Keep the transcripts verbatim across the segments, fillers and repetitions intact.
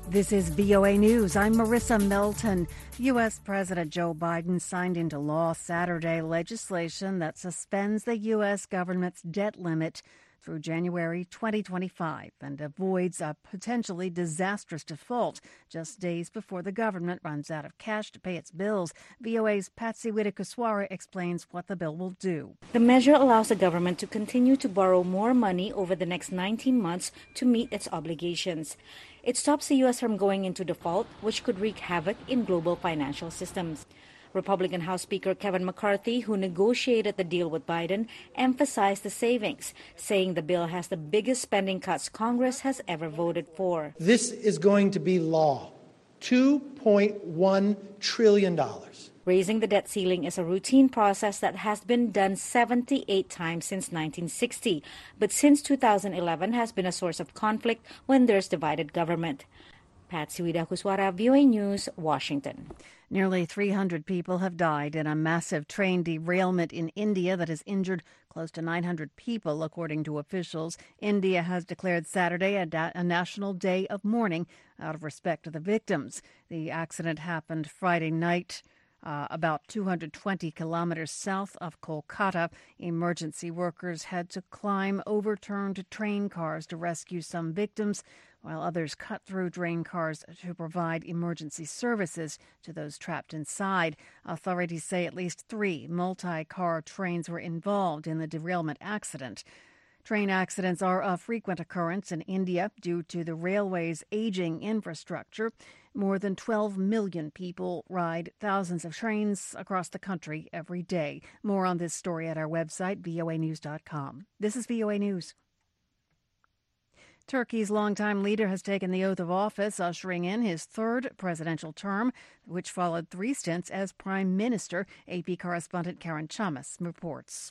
This is V O A News. I'm Marissa Melton. U S. President Joe Biden signed into law Saturday legislation that suspends the U S government's debt limit through January twenty twenty-five and avoids a potentially disastrous default just days before the government runs out of cash to pay its bills. V O A's Patsy Widakuswara explains what the bill will do. The measure allows the government to continue to borrow more money over the next nineteen months to meet its obligations. It stops the U S from going into default, which could wreak havoc in global financial systems. Republican House Speaker Kevin McCarthy, who negotiated the deal with Biden, emphasized the savings, saying the bill has the biggest spending cuts Congress has ever voted for. This is going to be law. two point one trillion dollars. Raising the debt ceiling is a routine process that has been done seventy-eight times since nineteen sixty, but since two thousand eleven has been a source of conflict when there's divided government. Patsy Widakuswara, V O A News, Washington. Nearly three hundred people have died in a massive train derailment in India that has injured close to nine hundred people, according to officials. India has declared Saturday a, da- a national day of mourning out of respect to the victims. The accident happened Friday night. Uh, about two hundred twenty kilometers south of Kolkata. Emergency workers had to climb overturned train cars to rescue some victims, while others cut through train cars to provide emergency services to those trapped inside. Authorities say at least three multi-car trains were involved in the derailment accident. Train accidents are a frequent occurrence in India due to the railway's aging infrastructure. More than twelve million people ride thousands of trains across the country every day. More on this story at our website, V O A news dot com. This is V O A News. Turkey's longtime leader has taken the oath of office, ushering in his third presidential term, which followed three stints as prime minister. A P correspondent Karen Chamas reports.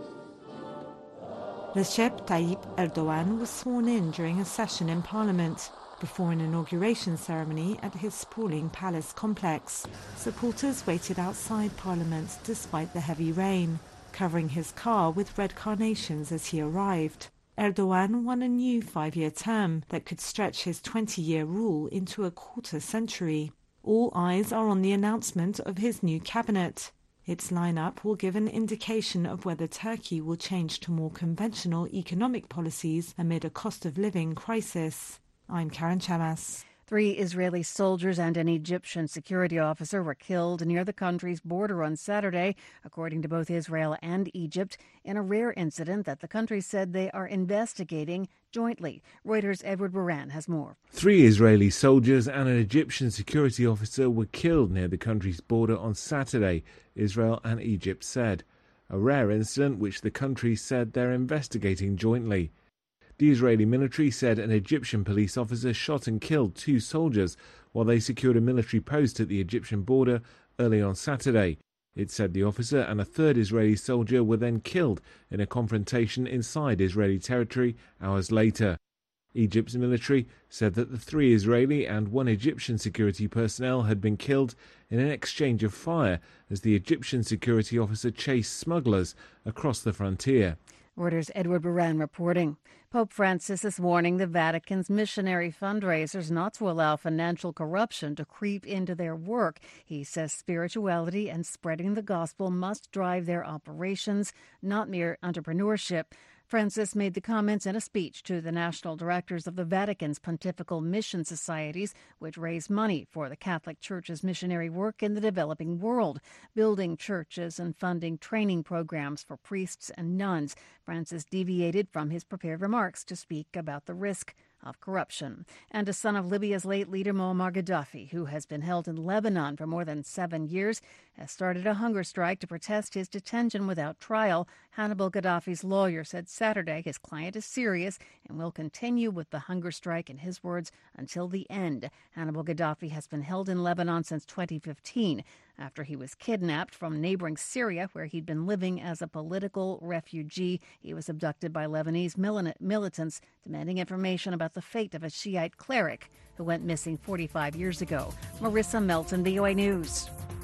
Recep Tayyip Erdogan was sworn in during a session in Parliament before an inauguration ceremony at his sprawling palace complex. Supporters waited outside Parliament despite the heavy rain, covering his car with red carnations as he arrived. Erdogan won a new five-year term that could stretch his twenty-year rule into a quarter century. All eyes are on the announcement of his new cabinet. Its lineup will give an indication of whether Turkey will change to more conventional economic policies amid a cost-of-living crisis. I'm Karen Chamas. Three Israeli soldiers and an Egyptian security officer were killed near the country's border on Saturday, according to both Israel and Egypt, in a rare incident that the countries said they are investigating jointly. Reuters' Edward Moran has more. Three Israeli soldiers and an Egyptian security officer were killed near the country's border on Saturday, Israel and Egypt said. A rare incident which the countries said they're investigating jointly. The Israeli military said an Egyptian police officer shot and killed two soldiers while they secured a military post at the Egyptian border early on Saturday. It said the officer and a third Israeli soldier were then killed in a confrontation inside Israeli territory hours later. Egypt's military said that the three Israeli and one Egyptian security personnel had been killed in an exchange of fire as the Egyptian security officer chased smugglers across the frontier. Reuters' Edward Moran reporting. Pope Francis is warning the Vatican's missionary fundraisers not to allow financial corruption to creep into their work. He says spirituality and spreading the gospel must drive their operations, not mere entrepreneurship. Francis made the comments in a speech to the national directors of the Vatican's pontifical mission societies, which raise money for the Catholic Church's missionary work in the developing world, building churches and funding training programs for priests and nuns. Francis deviated from his prepared remarks to speak about the risk of corruption. And a son of Libya's late leader Muammar Gaddafi, who has been held in Lebanon for more than seven years, has started a hunger strike to protest his detention without trial. Hannibal Gaddafi's lawyer said Saturday his client is serious and will continue with the hunger strike, in his words, until the end. Hannibal Gaddafi has been held in Lebanon since twenty fifteen after he was kidnapped from neighboring Syria, where he'd been living as a political refugee. He was abducted by Lebanese militants demanding information about the fate of a Shiite cleric who went missing forty-five years ago. Marissa Melton, V O A News.